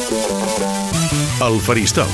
El Faristol.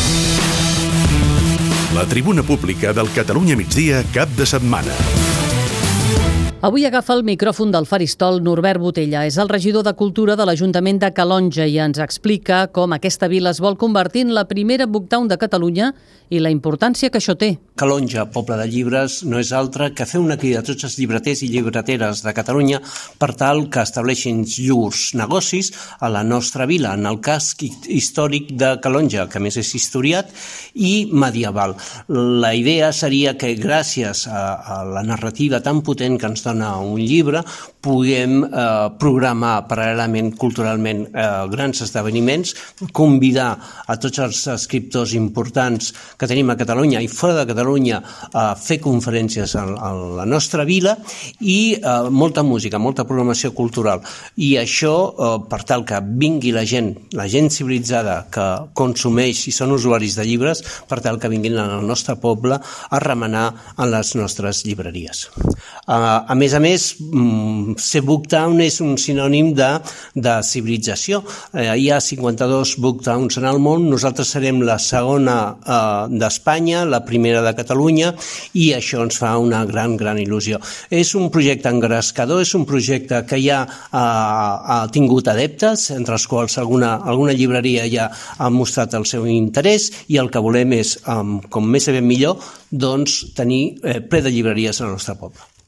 La tribuna pública del Catalunya Migdia cap de setmana. Avui agafa el micròfon del Faristol Norbert Botella. És el regidor de Cultura de l'Ajuntament de Calonge i ens explica com aquesta vila es vol convertir en la primera booktown de Catalunya i la importància que això té. Calonge, poble de llibres, no és altre que fer una crida a tots els llibreters i llibreteres de Catalunya per tal que estableixin llurs negocis a la nostra vila, en el casc històric de Calonge, que a més és historiat i medieval. La idea seria que gràcies a la narrativa tan potent que ens dona un llibre puguem programar paral·lelament, culturalment, grans esdeveniments, convidar a tots els escriptors importants que tenim a Catalunya i fora de Catalunya a fer conferències a la nostra vila i molta música, molta programació cultural. I això per tal que vingui la gent civilitzada que consumeix i són usuaris de llibres, per tal que vinguin al nostre poble a remenar en les nostres llibreries. A més, ser booktown és un sinònim de civilització. Hi ha 52 booktowns en el món, nosaltres serem la segona d'Espanya, la primera de Catalunya, i això ens fa una gran il·lusió. És un projecte engrescador, és un projecte que ja ha tingut adeptes, entre els quals alguna llibreria ja ha mostrat el seu interès, i el que volem és, com més sabem millor, doncs tenir ple de llibreries al nostre poble.